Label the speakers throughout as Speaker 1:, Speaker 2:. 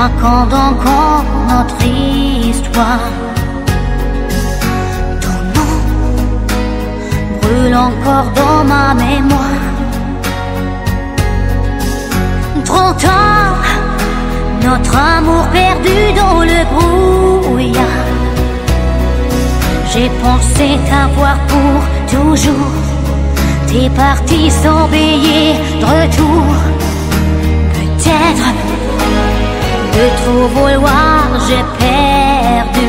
Speaker 1: raconte encore notre histoire. Ton nom brûle encore dans ma mémoire. Trop tard, notre amour perdu dans le brouillard. J'ai pensé t'avoir pour toujours. T'es parti sans payer de retour. Peut-être de trop vouloir j'ai perdu.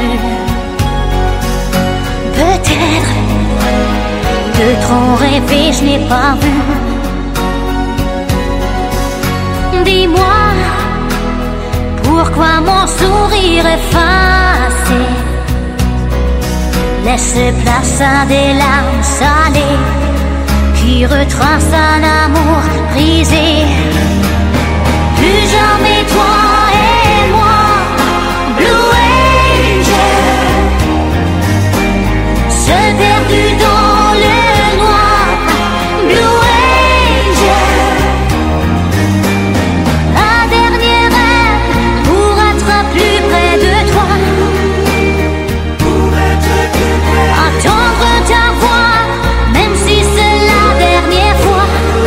Speaker 1: Peut-être de trop rêver je n'ai pas vu. Dis-moi pourquoi mon sourire effacé laisse place à des larmes salées qui retracent un amour brisé. Plus jamais toi et moi, Blue Angel, seul perdu dans le noir. Blue Angel, un dernier rêve pour être plus près de toi. Attendre ta voix, même si c'est la dernière fois.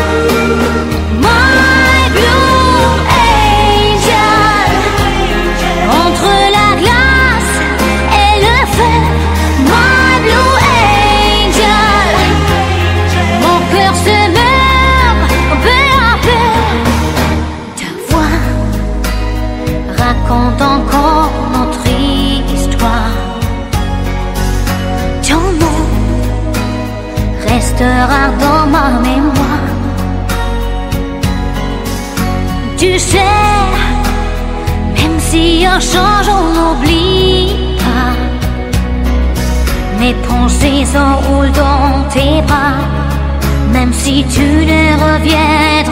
Speaker 1: My Blue Angel, entre la glace et le feu. My Blue Angel, mon cœur se meurt peu à peu. Ta voix raconte encore notre histoire. Ton nom restera dans ma mémoire. Tu sais, même si on change, on n'oublie pas. Mes pensées s'enroulent dans tes bras, même si tu ne reviendras